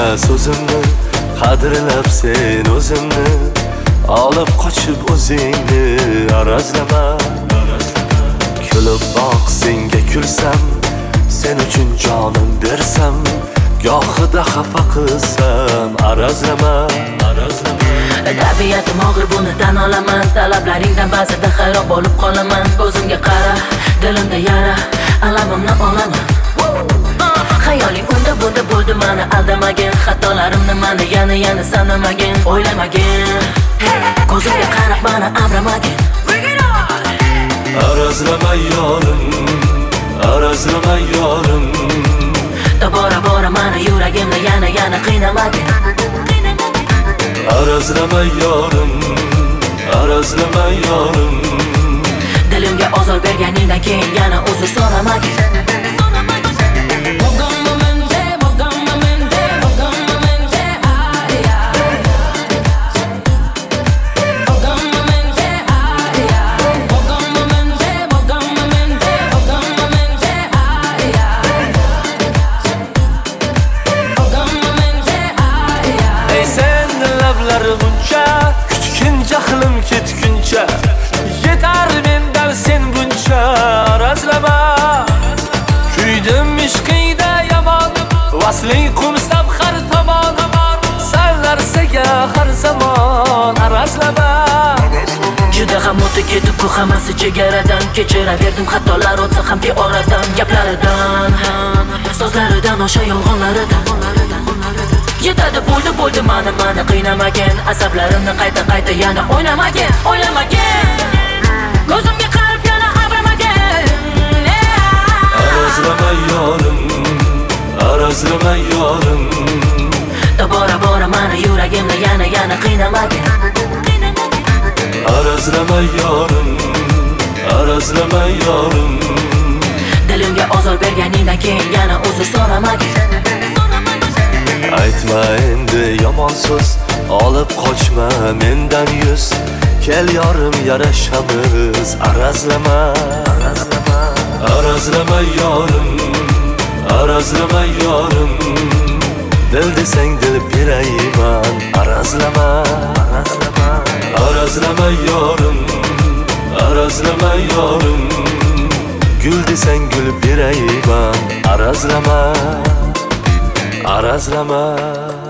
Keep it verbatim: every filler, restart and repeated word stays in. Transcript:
so'zimni, qadrlab sen o'zimni, olib qochib o'zingni arazlama. Kulib boq, senga kulsam, sen uchun jonim bersam, gohida xafa qilsam arazlama, arazlama. Tabiatim og'ir, buni tan olaman. Talablaringdan ba'zida hayron bo'lib qolaman. Ko'zimga qara, dilimda yara, alamimni olaman. Hayoling unda bunda bo'ldi, mani aldamagin. Xatolarimni mani yana yana sanamagin. O'ylamagin, ko'zimga qarab mani avramagin. Arazlama yorim, arazlama yorim. Tobora bora mani yuragimni yana yana qiynamagin. Arazlama yorim, arazlama yorim. Dilimga ozor berganingdan keyin yana uzr so'ramagin. Buncha kutgin jahlim ketguncha, yetar mendan sen buncha arazlama. Kuydim ishqingda yomon, vasling qumsam har tomon, sarlarsaga har zamon arazlama. Juda ham o'tib ketib bu hammasi chegaradan. Kechiraverdim xatolar o'tsa ham oradan. Gaplaridan, so'zlaridan, o'sha yolg'onlaridan. Yetadi bo'ldi bo'ldi mani mani qiynamagin. Asablarimni qayta qayta yana o'ynamagin, o'ylamagin. Ko'zimga qarab yana avramagin. Arazlama yorim, arazlama yorim. Tobora bora mani yuragimni yana yana qiynamagin. Arazlama yorim, arazlama yorim. Dilimga ozor berganingdan keyin yana uzr so'ramagin. Aytma endi yomon so'z, olib qochma mendan yuz. Kel yorim yarashamiz, arazlama, arazlama. Arazlama yorim, arazlama yorim. Dil desang dil berayman, arazlama, arazlama. Arazlama yorim, arazlama yorim. Gul desang gul berayman, arazlama, arazlama.